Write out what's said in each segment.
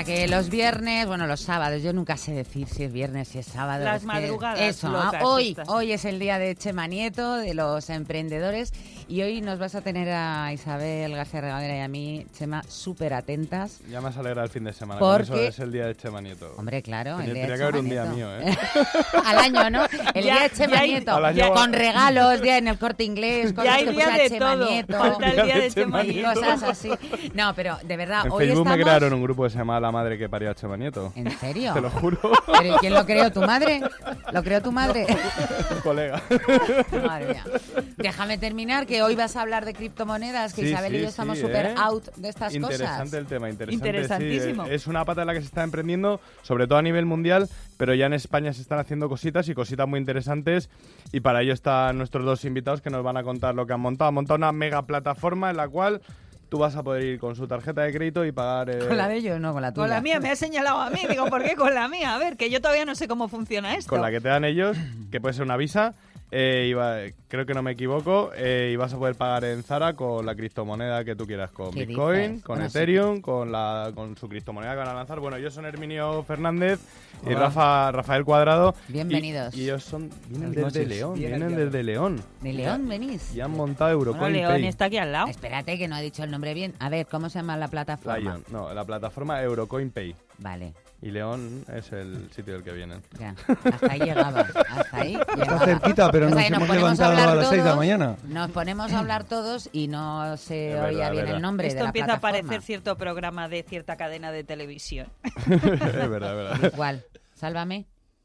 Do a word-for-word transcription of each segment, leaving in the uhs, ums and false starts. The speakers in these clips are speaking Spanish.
que los viernes, bueno, los sábados, yo nunca sé decir si es viernes, si es sábado. Las es madrugadas que eso, locas hoy, estas. hoy es el día de Chema Nieto, de los emprendedores, y hoy nos vas a tener a Isabel García Regadera y a mí, Chema, súper atentas. Ya me has alegrado el fin de semana, Porque... con eso es el día de Chema Nieto. Hombre, claro, el Tenía, día de tenía que haber un Chema día Nieto. mío, ¿eh? Al año, ¿no? El Ya- día de Chema ya hay- Nieto, al año- con regalos, día en el Corte Inglés, cosas Ya hay que día pusiera de Chema todo. Nieto, Falta el día de Chema y Nieto. cosas así. No, pero de verdad, En hoy Facebook estamos... me crearon un grupo que se llama La Madre que parió a Chema Nieto. ¿En serio? Te lo juro. ¿Pero y quién lo creó? ¿Tu madre? ¿Lo creó tu madre? Un colega. Madre mía. Déjame terminar, que hoy vas a hablar de criptomonedas, que Sí, Isabel y sí, yo estamos sí, súper ¿eh? out de estas Interesante cosas. el tema, interesante. Interesantísimo. Sí, es una pata en la que se está emprendiendo, sobre todo a nivel mundial, pero ya en España se están haciendo cositas y cositas muy interesantes. Y para ello están nuestros dos invitados que nos van a contar lo que han montado. Han montado una mega plataforma en la cual tú vas a poder ir con su tarjeta de crédito y pagar... Eh, ¿Con la de ellos? No, con la tuya. Con la mía, me ha señalado a mí. Digo, ¿por qué con la mía? A ver, que yo todavía no sé cómo funciona esto. con la que te dan ellos, que puede ser una Visa. Eh, y va- creo que no me equivoco, eh, y vas a poder pagar en Zara con la criptomoneda que tú quieras, con ¿Qué Bitcoin, dices? con Bueno, Ethereum, con la con su criptomoneda que van a lanzar. Bueno, ellos son Herminio Fernández y Hola. Rafa Rafael Cuadrado. Bienvenidos. Y, y ellos son vienen Buenas desde noches. León, Bien vienen hallado. desde León. ¿De León venís? Y han montado Eurocoin Bueno, León Pay. está aquí al lado. Espérate, que no he dicho el nombre bien. A ver, ¿cómo se llama la plataforma? Lion. No, la plataforma Eurocoin Pay. Vale, Y León es el sitio del que vienen. ya. Hasta ahí llegaba. Hasta ahí Está llegaba. cerquita, pero O nos sea, que hemos ponemos levantado hablar a las seis de la todos, mañana. Nos ponemos a hablar todos y no se Es oía verdad, bien verdad. el nombre Esto de la empieza a plataforma. parecer cierto programa de cierta cadena de televisión. es verdad, es verdad. ¿Cuál? Sálvame.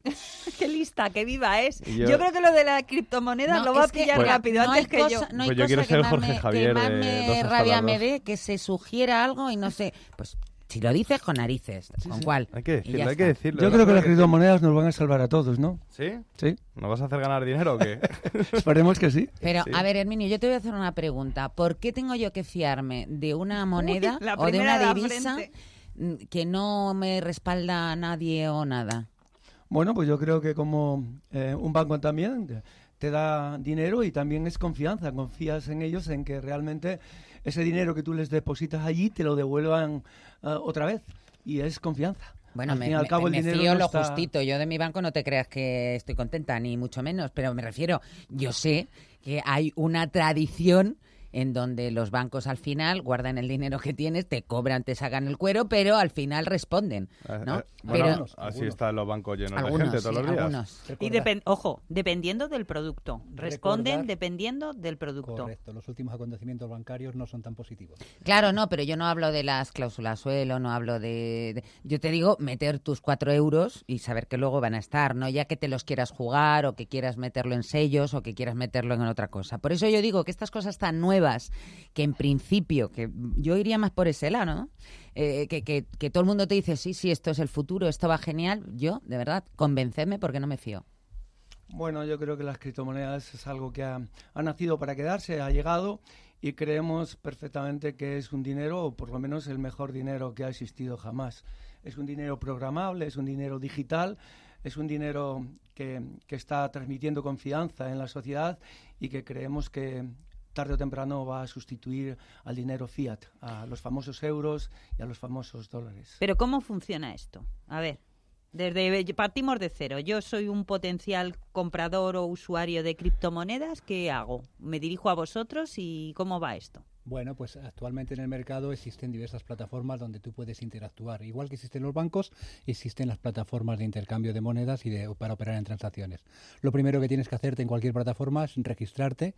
Qué lista, qué viva es. Y Yo... yo- creo que lo de la criptomoneda No, lo va a es que, pillar Pues- rápido, no antes hay que cosa, yo. No hay Pues yo cosa quiero que ser más Jorge me, Javier que más de me Dos hasta rabia las me dos. dé que se sugiera algo y no sé. Pues si lo dices con narices, ¿con cuál? Hay que Y ya decirlo, hay está. que decirlo. Yo ¿no? creo que las Hay criptomonedas nos van a salvar a todos, ¿no? ¿Sí? Sí, ¿Nos vas a hacer ganar dinero o qué? esperemos que sí. Pero, Sí. a ver, Herminio, yo te voy a hacer una pregunta. ¿Por qué tengo yo que fiarme de una moneda la o de primera una de la divisa frente. mm, que no me respalda a nadie o nada? Bueno, pues yo creo que como eh, un banco también te- te da dinero y también es confianza. Confías en ellos, en que realmente ese dinero que tú les depositas allí te lo devuelvan eh, otra vez. Y es confianza. Bueno, al me, fin y al me- cabo, el me dinero fío no lo está- justito. Yo de mi banco no te creas que estoy contenta, ni mucho menos. Pero me refiero, yo sé que hay una tradición en donde los bancos al final guardan el dinero que tienes, te cobran, te sacan el cuero, pero al final responden, ¿no? Eh, eh, bueno, pero así algunos. están los bancos llenos algunos, de gente todos sí, los días. algunos. Y depen- ojo, dependiendo del producto. Responden Recordar- dependiendo del producto. Correcto, los últimos acontecimientos bancarios no son tan positivos. Claro, no, pero yo no hablo de las cláusulas suelo, no hablo de, de- Yo te digo meter tus cuatro euros y saber que luego van a estar, no ya que te los quieras jugar o que quieras meterlo en sellos o que quieras meterlo en otra cosa. Por eso yo digo que estas cosas tan nuevas, que en principio, que yo iría más por ese lado, ¿no? Eh, que, que, que todo el mundo te dice, sí, sí, esto es el futuro, esto va genial. Yo, de verdad, convencedme porque no me fío. Bueno, yo creo que las criptomonedas es algo que ha, ha nacido para quedarse, ha llegado y creemos perfectamente que es un dinero, o por lo menos el mejor dinero que ha existido jamás. Es un dinero programable, es un dinero digital, es un dinero que, que está transmitiendo confianza en la sociedad y que creemos que tarde o temprano va a sustituir al dinero fiat, a los famosos euros y a los famosos dólares. Pero ¿cómo funciona esto? A ver, desde partimos de cero. Yo soy un potencial comprador o usuario de criptomonedas. ¿Qué hago? ¿Me dirijo a vosotros y cómo va esto? Bueno, pues actualmente en el mercado existen diversas plataformas donde tú puedes interactuar. Igual que existen los bancos, existen las plataformas de intercambio de monedas y de, para operar en transacciones. Lo primero que tienes que hacerte en cualquier plataforma es registrarte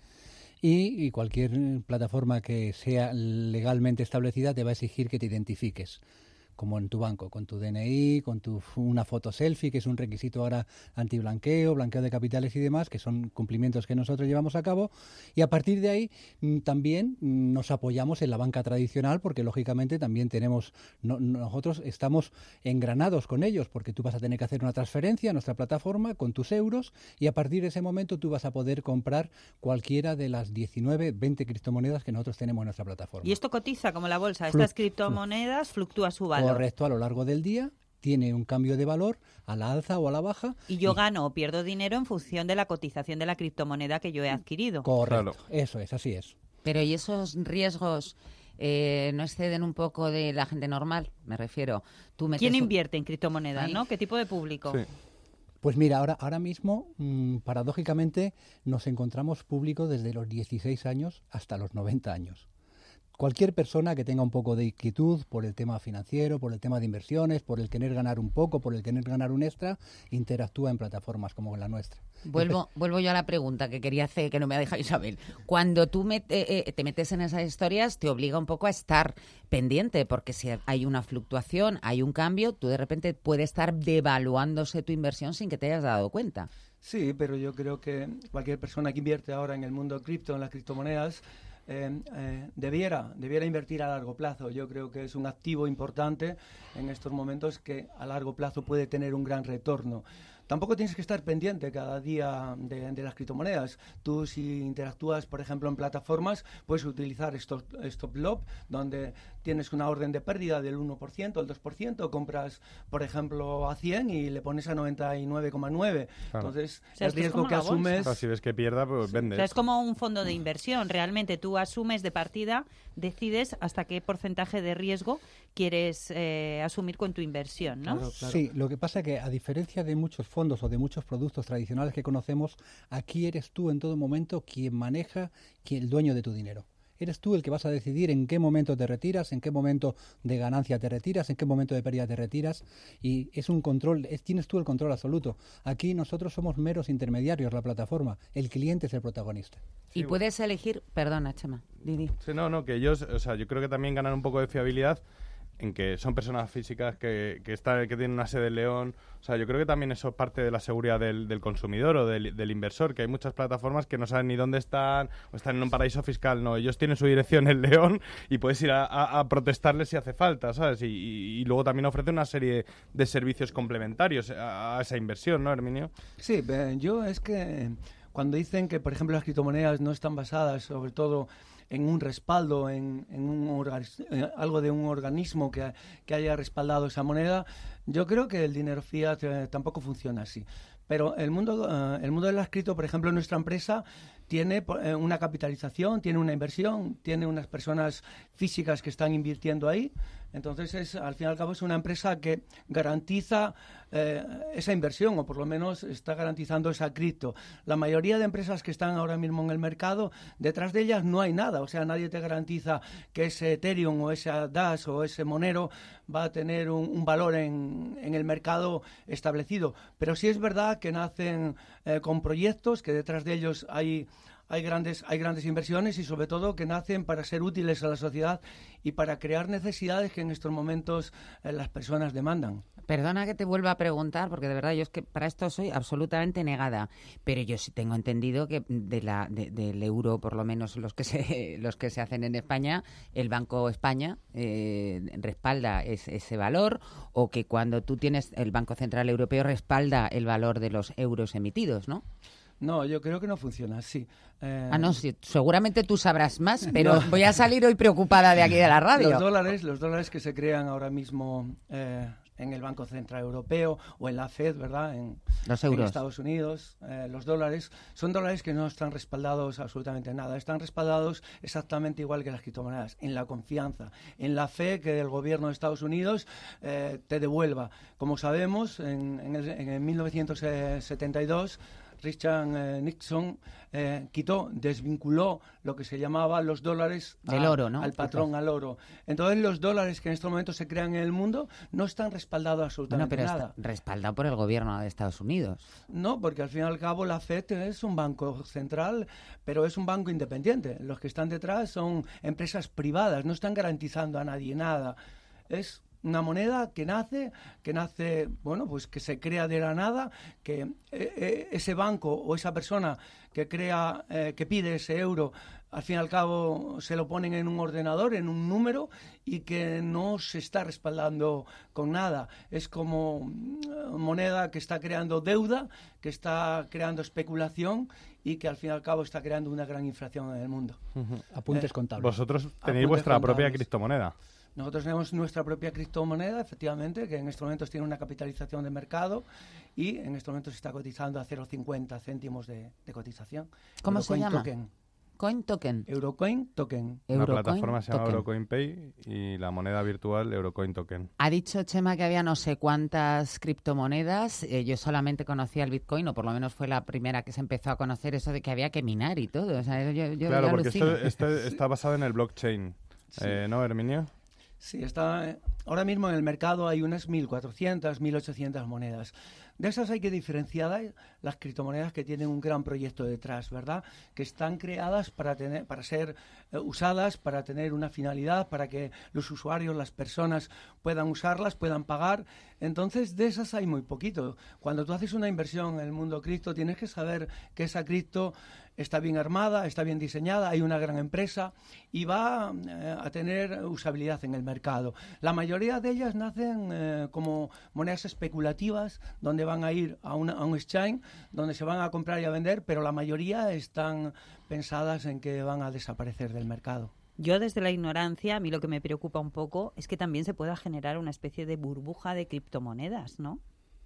y, y cualquier plataforma que sea legalmente establecida te va a exigir que te identifiques, como en tu banco, con tu D N I, con tu una foto selfie, que es un requisito ahora antiblanqueo, blanqueo de capitales y demás, que son cumplimientos que nosotros llevamos a cabo. Y a partir de ahí mm, también mm, nos apoyamos en la banca tradicional, porque lógicamente también tenemos, no, nosotros estamos engranados con ellos, porque tú vas a tener que hacer una transferencia a nuestra plataforma con tus euros y a partir de ese momento tú vas a poder comprar cualquiera de las diecinueve, veinte criptomonedas que nosotros tenemos en nuestra plataforma. Y esto cotiza como la bolsa. Estas Fluc- criptomonedas fluctúa su valor. Correcto, a lo largo del día tiene un cambio de valor a la alza o a la baja. Y yo gano o pierdo dinero en función de la cotización de la criptomoneda que yo he adquirido. Correcto, Claro. eso es, así es. Pero ¿y esos riesgos eh, no exceden un poco de la gente normal, me refiero. Tú metes ¿Quién un- invierte en criptomonedas, Ahí. no? ¿Qué tipo de público? Sí. Pues mira, ahora, ahora mismo, mmm, paradójicamente, nos encontramos público desde los dieciséis años hasta los noventa años. Cualquier persona que tenga un poco de inquietud por el tema financiero, por el tema de inversiones, por el querer ganar un poco, por el querer ganar un extra, interactúa en plataformas como la nuestra. Vuelvo, vuelvo yo a la pregunta que quería hacer, que no me ha dejado Isabel. Cuando tú met- eh, eh, te metes en esas historias, te obliga un poco a estar pendiente, porque si hay una fluctuación, hay un cambio, tú de repente puede estar devaluándose tu inversión sin que te hayas dado cuenta. Sí, pero yo creo que cualquier persona que invierte ahora en el mundo cripto, en las criptomonedas, eh, eh, debiera, debiera invertir a largo plazo. Yo creo que es un activo importante en estos momentos que a largo plazo puede tener un gran retorno. Tampoco tienes que estar pendiente cada día de, de las criptomonedas. Tú, si interactúas, por ejemplo, en plataformas, puedes utilizar stop, stop loss, donde tienes una orden de pérdida del uno por ciento, el dos por ciento, compras, por ejemplo, a cien y le pones a noventa y nueve coma nueve. Claro. Entonces, O sea, el esto es riesgo como que la bolsa. asumes... O sea, si ves que pierda, pues O vendes. sea, es como un fondo de inversión. Realmente tú asumes de partida, decides hasta qué porcentaje de riesgo quieres eh, asumir con tu inversión, ¿no? Claro, claro. Sí, lo que pasa es que a diferencia de muchos fondos o de muchos productos tradicionales que conocemos, aquí eres tú en todo momento quien maneja, quien el dueño de tu dinero. Eres tú el que vas a decidir en qué momento te retiras, en qué momento de ganancia te retiras, en qué momento de pérdida te retiras, y es un control, es, tienes tú el control absoluto. Aquí nosotros somos meros intermediarios, la plataforma, el cliente es el protagonista. Y puedes elegir, perdona, Chema, Didi. Sí, no, no, que ellos, o sea, yo creo que también ganan un poco de fiabilidad en que son personas físicas que, que, está, que tienen una sede en León. O sea, yo creo que también eso es parte de la seguridad del, del consumidor o del, del inversor, que hay muchas plataformas que no saben ni dónde están o están en un paraíso fiscal. No, ellos tienen su dirección en León y puedes ir a, a, a protestarles si hace falta, ¿sabes? Y, y, y luego también ofrece una serie de servicios complementarios a, a esa inversión, ¿no, Herminio? Sí, eh, yo es que cuando dicen que, por ejemplo, las criptomonedas no están basadas sobre todo en un respaldo, en, en un organi- eh, algo de un organismo que, que haya respaldado esa moneda, yo creo que el dinero fiat eh, tampoco funciona así. Pero el mundo, eh, el mundo de las cripto, por ejemplo, nuestra empresa tiene eh, una capitalización, tiene una inversión, tiene unas personas físicas que están invirtiendo ahí. Entonces, es, al fin y al cabo, es una empresa que garantiza eh, esa inversión, o por lo menos está garantizando esa cripto. La mayoría de empresas que están ahora mismo en el mercado, detrás de ellas no hay nada. O sea, nadie te garantiza que ese Ethereum o ese Dash o ese Monero va a tener un, un valor en, en el mercado establecido. Pero sí es verdad que nacen eh, con proyectos, que detrás de ellos hay... Hay grandes, hay grandes inversiones y sobre todo que nacen para ser útiles a la sociedad y para crear necesidades que en estos momentos eh, las personas demandan. Perdona que te vuelva a preguntar, porque de verdad yo es que para esto soy absolutamente negada, pero yo sí tengo entendido que de la, de, del euro, por lo menos los que se, los que se hacen en España, el Banco España eh, respalda ese, ese valor, o que cuando tú tienes el Banco Central Europeo respalda el valor de los euros emitidos, ¿no? No, yo creo que no funciona así. Eh, Ah, no, sí, seguramente tú sabrás más, pero No. voy a salir hoy preocupada de aquí de la radio. Los dólares, los dólares que se crean ahora mismo eh, en el Banco Central Europeo o en la Fed, ¿verdad? En, Los en euros. Estados Unidos, eh, los dólares, son dólares que no están respaldados absolutamente en nada. Están respaldados exactamente igual que las criptomonedas, en la confianza, en la fe que el gobierno de Estados Unidos eh, te devuelva. Como sabemos, en, en, el, en el mil novecientos setenta y dos... Richard eh, Nixon eh, quitó, desvinculó lo que se llamaba los dólares Del a- oro, ¿no? al patrón, al oro. Entonces los dólares que en estos momentos se crean en el mundo no están respaldados Bueno, absolutamente pero nada. está respaldado por el gobierno de Estados Unidos. No, porque al fin y al cabo la Fed es un banco central, pero es un banco independiente. Los que están detrás son empresas privadas, no están garantizando a nadie nada. Es una moneda que nace, que nace, bueno, pues que se crea de la nada, que eh, eh, ese banco o esa persona que crea, eh, que pide ese euro, al fin y al cabo se lo ponen en un ordenador, en un número, y que no se está respaldando con nada. Es como mm, moneda que está creando deuda, que está creando especulación y que al fin y al cabo está creando una gran inflación en el mundo. Apuntes Eh, contables. Vosotros tenéis Apuntes vuestra propia contables. criptomoneda. Nosotros tenemos nuestra propia criptomoneda, efectivamente, que en estos momentos tiene una capitalización de mercado y en estos momentos se está cotizando a cero coma cincuenta céntimos de, de cotización. ¿Cómo se Eurocoin llama? Token. Coin Token. Eurocoin Token. La Eurocoin plataforma se llama Token. Eurocoin Pay y la moneda virtual Eurocoin Token. Ha dicho Chema que había no sé cuántas criptomonedas. Eh, yo solamente conocía el Bitcoin, o por lo menos fue la primera que se empezó a conocer eso de que había que minar y todo. O sea, yo, yo, Claro, yo porque alucino. esto, esto está basado en el blockchain. Sí. Eh, ¿No, Herminio? Sí, está, ahora mismo en el mercado hay unas mil cuatrocientas, mil ochocientas monedas. De esas hay que diferenciar las criptomonedas que tienen un gran proyecto detrás, ¿verdad? Que están creadas para tener, para ser eh, usadas, para tener una finalidad, para que los usuarios, las personas puedan usarlas, puedan pagar. Entonces, de esas hay muy poquito. Cuando tú haces una inversión en el mundo cripto, tienes que saber que esa cripto está bien armada, está bien diseñada, hay una gran empresa y va eh, a tener usabilidad en el mercado. La mayoría de ellas nacen eh, como monedas especulativas, donde van a ir a, una, a un exchange, donde se van a comprar y a vender, pero la mayoría están pensadas en que van a desaparecer del mercado. Yo desde la ignorancia, a mí lo que me preocupa un poco es que también se pueda generar una especie de burbuja de criptomonedas, ¿no?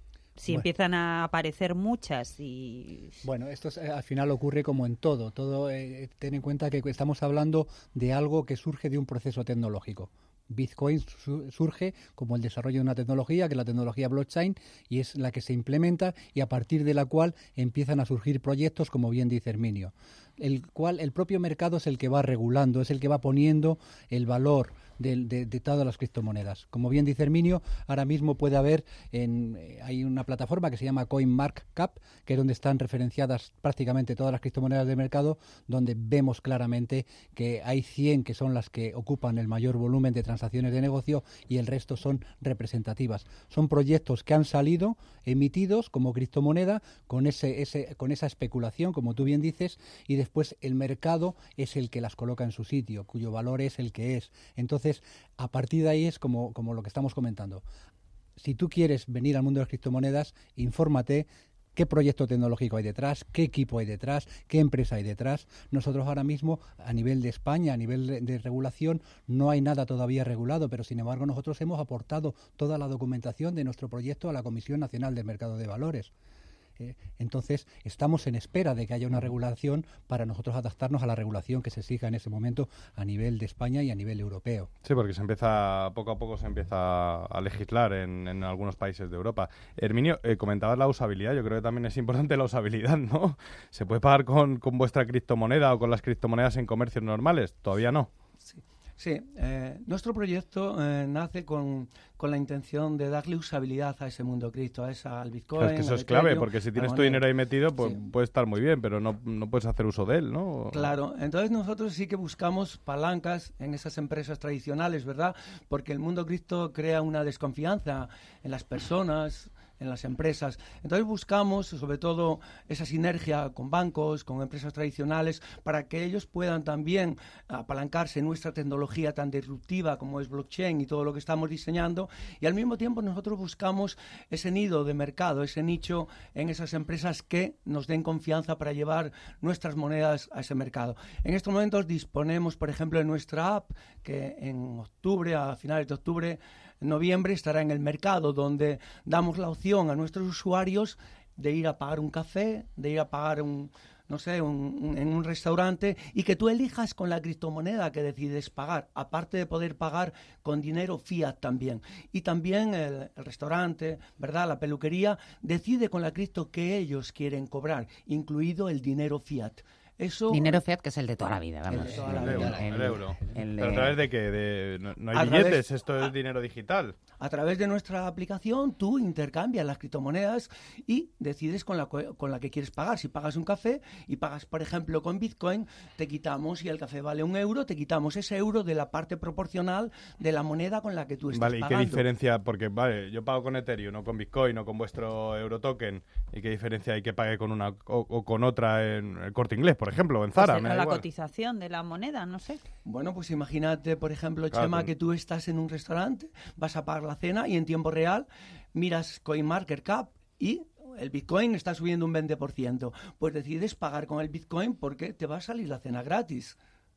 Si Bueno. empiezan a aparecer muchas y... Bueno, esto es, eh, al final ocurre como en todo. Todo eh, ten en cuenta que estamos hablando de algo que surge de un proceso tecnológico. Bitcoin su- surge como el desarrollo de una tecnología, que es la tecnología blockchain, y es la que se implementa y a partir de la cual empiezan a surgir proyectos, como bien dice Herminio. El cual el propio mercado es el que va regulando, es el que va poniendo el valor de, de, de todas las criptomonedas. Como bien dice Herminio, ahora mismo puede haber, en, eh, hay una plataforma que se llama CoinMarketCap, que es donde están referenciadas prácticamente todas las criptomonedas del mercado, donde vemos claramente que hay cien que son las que ocupan el mayor volumen de transacciones de negocio y el resto son representativas. Son proyectos que han salido emitidos como criptomoneda con ese, ese, con esa especulación, como tú bien dices, y después el mercado es el que las coloca en su sitio, cuyo valor es el que es. Entonces, a partir de ahí es como, como lo que estamos comentando. Si tú quieres venir al mundo de las criptomonedas, infórmate qué proyecto tecnológico hay detrás, qué equipo hay detrás, qué empresa hay detrás. Nosotros ahora mismo, a nivel de España, a nivel de, de regulación, no hay nada todavía regulado, pero sin embargo nosotros hemos aportado toda la documentación de nuestro proyecto a la Comisión Nacional del Mercado de Valores. Eh, entonces, estamos en espera de que haya una regulación para nosotros adaptarnos a la regulación que se exija en ese momento a nivel de España y a nivel europeo. Sí, porque se empieza, poco a poco se empieza a legislar en, en algunos países de Europa. Herminio, eh, comentabas la usabilidad, yo creo que también es importante la usabilidad, ¿no? ¿Se puede pagar con, con vuestra criptomoneda o con las criptomonedas en comercios normales? Todavía no. Sí, sí eh, nuestro proyecto eh, nace con, con la intención de darle usabilidad a ese mundo cripto, a esa, al Bitcoin. Claro, es que eso al es clave, Ethereum, porque si a la tienes tu moneda. dinero ahí metido, pues Sí. puede estar muy bien, pero no, no puedes hacer uso de él, ¿no? Claro, entonces nosotros sí que buscamos palancas en esas empresas tradicionales, ¿verdad? Porque el mundo cripto crea una desconfianza en las personas, en las empresas. Entonces buscamos, sobre todo, esa sinergia con bancos, con empresas tradicionales, para que ellos puedan también apalancarse en nuestra tecnología tan disruptiva como es blockchain y todo lo que estamos diseñando, y al mismo tiempo nosotros buscamos ese nido de mercado, ese nicho en esas empresas que nos den confianza para llevar nuestras monedas a ese mercado. En estos momentos disponemos, por ejemplo, de nuestra app, que en octubre, a finales de octubre, en noviembre, estará en el mercado, donde damos la opción a nuestros usuarios de ir a pagar un café, de ir a pagar un, no sé, un, un, en un restaurante, y que tú elijas con la criptomoneda que decides pagar, aparte de poder pagar con dinero fiat también. Y también el, el restaurante, ¿verdad?, la peluquería, decide con la cripto que ellos quieren cobrar, incluido el dinero fiat. Eso, Dinero fiat, que es el de toda la vida, el vamos. de toda la El vida. euro, el euro. el ¿Pero a de- través de qué? De, no, no hay A billetes, través- esto es dinero digital. A través de nuestra aplicación tú intercambias las criptomonedas y decides con la, cu- con la que quieres pagar. Si pagas un café y pagas, por ejemplo, con Bitcoin, te quitamos, si el café vale un euro, te quitamos ese euro de la parte proporcional de la moneda con la que tú estás Vale, ¿y qué pagando. diferencia? Porque, vale, yo pago con Ethereum, no con Bitcoin, o con vuestro Eurotoken. ¿Y qué diferencia hay que pague con una o, o con otra en el Corte Inglés, por ejemplo, o en Zara? Pues me será da la igual. cotización de la moneda, no sé. Bueno, pues imagínate, por ejemplo, Claro, Chema, pero- que tú estás en un restaurante, vas a pagar la cena y en tiempo real miras CoinMarketCap y el Bitcoin está subiendo un veinte por ciento. Pues decides pagar con el Bitcoin porque te va a salir la cena gratis.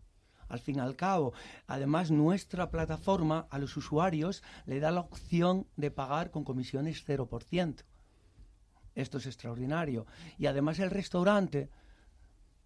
Al fin y al cabo. Además, nuestra plataforma a los usuarios le da la opción de pagar con comisiones cero por ciento. Esto es extraordinario. Y además el restaurante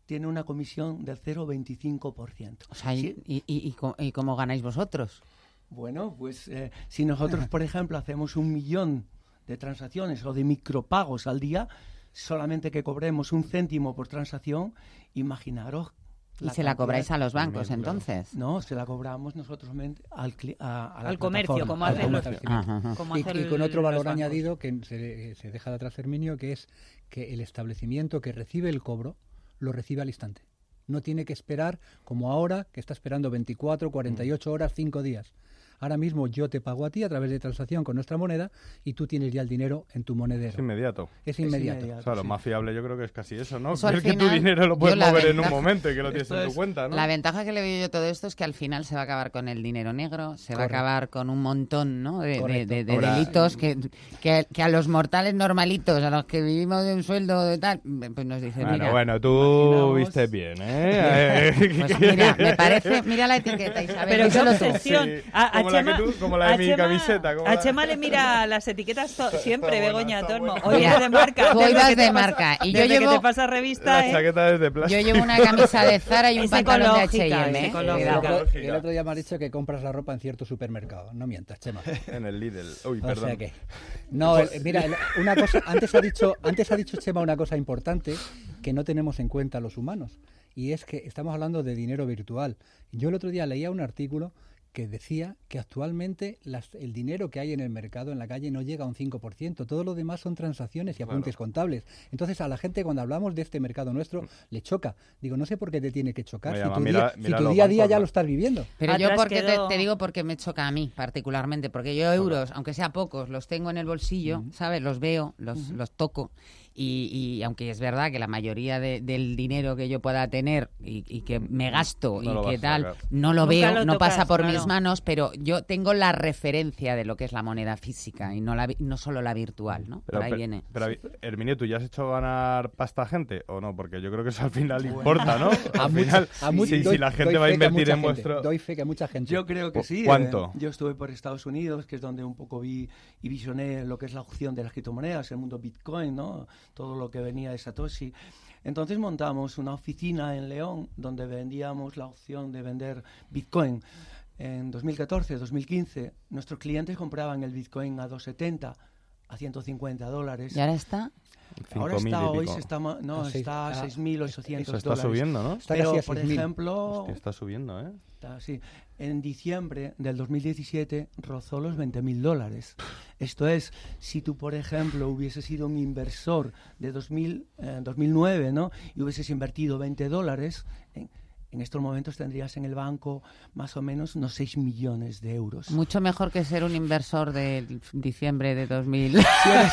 tiene una comisión del cero coma veinticinco por ciento. O sea, Sí. ¿y, y, y, co- y cómo ganáis vosotros? Bueno, pues eh, si nosotros, por ejemplo, hacemos un millón de transacciones o de micropagos al día, solamente que cobremos un céntimo por transacción, imaginaros. Y la se la cantidad- cobráis a los bancos, Claro. entonces. No, se la cobramos nosotros mente al, cli- a, a la Al comercio, plataforma, como al hacen los- comercio. Ajá, ajá. Como Y, hacer y con otro los valor bancos. añadido que se, se deja de atrás Herminio, que es que el establecimiento que recibe el cobro lo recibe al instante. No tiene que esperar como ahora, que está esperando veinticuatro, cuarenta y ocho horas, cinco días. Ahora mismo yo te pago a ti a través de transacción con nuestra moneda y tú tienes ya el dinero en tu monedero. Es inmediato. Es Es inmediato. inmediato. O sea, lo Sí. más fiable yo creo que es casi eso, ¿no? Eso al Es que tu final, dinero lo puedes yo la mover en un ventaja- momento y que lo tienes Esto en tu es- cuenta, ¿no? La ventaja que le veo yo a todo esto es que al final se va a acabar con el dinero negro, se va a Correcto. acabar con un montón, ¿no? de, de- Correcto. de- de Ahora- delitos que, que, que a los mortales normalitos, a los que vivimos de un sueldo de tal, pues nos dicen, Bueno, mira, bueno, tú imaginamos- viste bien, ¿eh? pues mira, me parece, mira la etiqueta, Isabel. Pero qué díselo tú. obsesión. Sí, A, a como la que Chema, tú- como la de a mi Chema- camiseta, como a la- Chema le mira las etiquetas to- siempre, buena, Begoña está Tormo. buena. Hoy Mira, es de marca. tú desde ibas que te de pasa- marca, y yo desde que llevo- te pasa revista, La ¿eh? chaqueta es de Yo plástico. llevo una camisa de Zara y un Es pantalón de ecológica, H y M, es ¿eh? ecológica. Y el, Cuidado. otro, y el otro día me has dicho que compras la ropa en cierto supermercado. No mientas, Chema. En el Lidl. Uy, O perdón. sea que. No, el- mira, el- una cosa. Antes ha dicho, antes ha dicho Chema una cosa importante que no tenemos en cuenta los humanos. Y es que estamos hablando de dinero virtual. Yo el otro día leía un artículo que decía que actualmente las- el dinero que hay en el mercado, en la calle, no llega a un cinco por ciento. Todo lo demás son transacciones y apuntes contables. Entonces, a la gente, cuando hablamos de este mercado nuestro, le choca. Digo, no sé por qué te tiene que chocar Me si llama, tu, mira- día, si mira tu los día a día bancos, ya ¿no? lo estás viviendo. Pero yo Atrás porque quedó- te, te digo porque me choca a mí particularmente, porque yo euros, aunque sea pocos, los tengo en el bolsillo, ¿sabes? Los veo, los, los toco y, y aunque es verdad que la mayoría de- del dinero que yo pueda tener y, y que me gasto No lo y que vas a tal, sacar. no lo Nunca veo, lo no tocas, pasa por claro. mis manos, pero yo tengo la referencia de lo que es la moneda física y no, la, vi- no solo la virtual, ¿no? Pero, por ahí pe- viene. pero, Herminio, ¿tú ya has hecho ganar pasta a gente o no? Porque yo creo que eso al final importa, ¿no? A Al mucha- final, a mu- si, doy- si la gente doy va a fe que invertir mucha en gente, vuestro... Doy fe que a mucha gente. Yo creo que ¿Cu- sí. cuánto? eh, yo estuve por Estados Unidos, que es donde un poco vi y visioné lo que es la opción de las criptomonedas, el mundo Bitcoin, ¿no? Todo lo que venía de Satoshi. Entonces montamos una oficina en León donde vendíamos la opción de vender Bitcoin. En dos mil catorce, dos mil quince, nuestros clientes compraban el Bitcoin a doscientos setenta, a ciento cincuenta dólares. ¿Y ahora está? Ahora cinco mil está, y hoy pico. se está, ma- no, A seis- está a a- seis mil ochocientos Eso está dólares. subiendo, ¿no? Está Pero, casi a por seis mil. ejemplo, Hostia, está subiendo, ¿eh? Está, sí. En diciembre del dos mil diecisiete rozó los veinte mil dólares. Esto es, si tú, por ejemplo, hubieses sido un inversor de dos mil, eh, dos mil nueve, ¿no? Y hubieses invertido veinte dólares, en, en estos momentos tendrías en el banco más o menos unos seis millones de euros. Mucho mejor que ser un inversor de diciembre de dos mil. Si eres,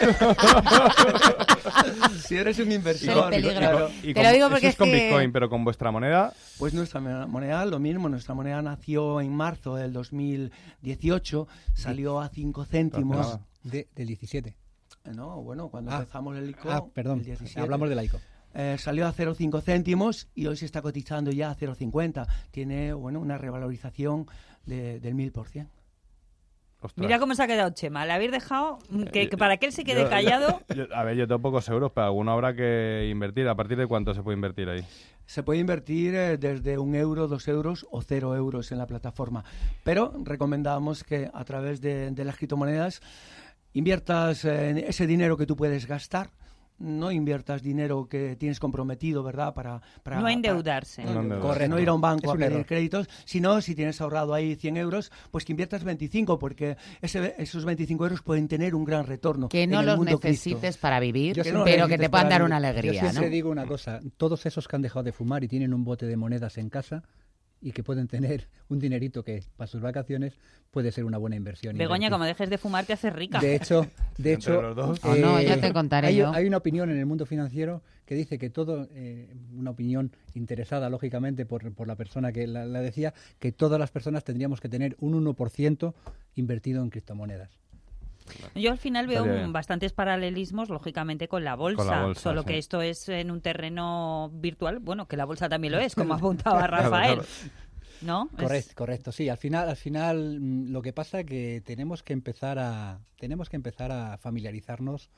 si eres un El inversor, peligro. claro, Y Te con- lo digo eso porque es es con que- Bitcoin, pero con vuestra moneda... pues nuestra moneda, lo mismo, nuestra moneda nació en marzo del dos mil dieciocho, salió a cinco céntimos. Nada. De, del diecisiete. No, bueno, cuando Ah. empezamos el I C O, Ah, perdón. el diecisiete, Hablamos del laico. eh, salió a cero coma cinco céntimos y hoy se está cotizando ya a cero coma cincuenta. Tiene, bueno, una revalorización de, del mil por ciento. Ostras. Mira cómo se ha quedado Chema. Le habéis dejado mm, que, Eh, que para que él se quede Yo- callado. yo- a ver, yo tengo pocos euros, pero alguno habrá que invertir. ¿A partir de cuánto se puede invertir ahí? Se puede invertir eh, desde un euro, dos euros o cero euros en la plataforma. Pero recomendamos que a través de, de las criptomonedas inviertas eh, ese dinero que tú puedes gastar. No inviertas dinero que tienes comprometido, ¿verdad? Para, para No endeudarse. para- No no, endeudarse. no ir a un Es banco a un pedir error. créditos, sino si tienes ahorrado ahí cien euros, pues que inviertas veinticinco, porque ese, esos veinticinco euros pueden tener un gran retorno. Que en no el los mundo necesites cripto. para vivir, Yo Que no pero lo que te necesites puedan para dar una vivir. Yo alegría, siempre ¿no? digo una cosa, todos esos que han dejado de fumar y tienen un bote de monedas en casa y que pueden tener un dinerito que para sus vacaciones puede ser una buena inversión. Begoña, invertir. como dejes de fumar, te haces rica. De hecho, de Entre hecho los dos. O no, ya te contaré hay, yo. hay una opinión en el mundo financiero que dice que todo, eh, una opinión interesada, lógicamente, por, por la persona que la, la decía, que todas las personas tendríamos que tener un uno por ciento invertido en criptomonedas. Yo al final veo Estaría bien. un- bastantes paralelismos, lógicamente, con la bolsa. Con la bolsa, solo sí. que esto es en un terreno virtual. Bueno, que la bolsa también lo es, como apuntaba Rafael. claro. ¿No? Es- Correcto, correcto. Sí, al final, al final, mm, lo que pasa es que tenemos que empezar a, tenemos que empezar a familiarizarnos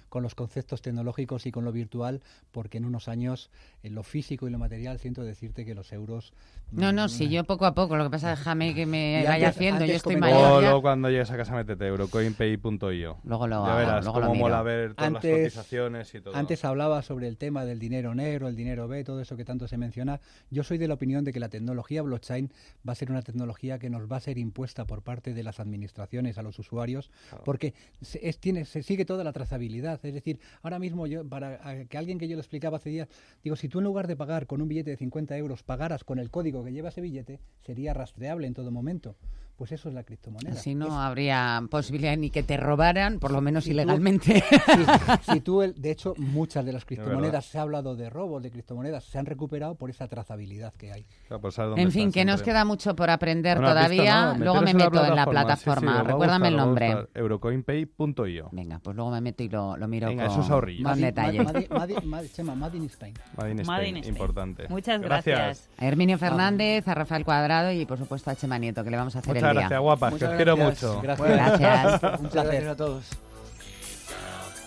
con los conceptos tecnológicos y con lo virtual, porque en unos años, en lo físico y lo material, siento decirte que los euros... No, no, sí, yo poco a poco. Lo que pasa es, déjame que me Y vaya antes- haciendo. antes Yo estoy comentaba- mayor Luego, ya. luego cuando llegues a casa métete eurocoinpay punto i o. Luego lo Ya hago, verás luego lo cómo miro. mola ver todas Antes- las cotizaciones y todo. Antes hablaba sobre el tema del dinero negro, el dinero B, todo eso que tanto se menciona. Yo soy de la opinión de que la tecnología blockchain va a ser una tecnología que nos va a ser impuesta por parte de las administraciones a los usuarios, Claro. porque se, es, tiene, se sigue toda la trazabilidad. Es decir, ahora mismo yo, para a, que alguien que yo lo explicaba hace días, digo, si tú en lugar de pagar con un billete de cincuenta euros, pagaras con el código que lleva ese billete, sería rastreable en todo momento. Pues eso es la criptomoneda. Así no Es- habría posibilidad ni que te robaran, por lo menos Si tú- ilegalmente. si, si tú, el- de hecho, muchas de las verdad. criptomonedas, se ha hablado de robos de criptomonedas, se han recuperado por esa trazabilidad que hay. Claro, por saber dónde En fin, están que nos siempre. queda mucho por aprender Bueno, has visto, todavía. ¿no? Luego me Meteros meto en la sí, sí, plataforma. os va a Recuérdame gustar, el os va a nombre. gustar. eurocoinpay punto i o. Venga, pues luego me meto y lo, lo miro Venga, con, esos ahorrillos. con Madi- detalle. Madi- Madi- Madi- Chema, Made in Spain. Made in Made Spain, in Spain. importante. Muchas gracias. A Herminio Fernández, a Rafael Cuadrado y, por supuesto, a Chema Nieto, que le vamos a hacer Muchas el día. gracias, guapas, que Muchas os quiero gracias. mucho. Gracias. Gracias. Muchas gracias a todos.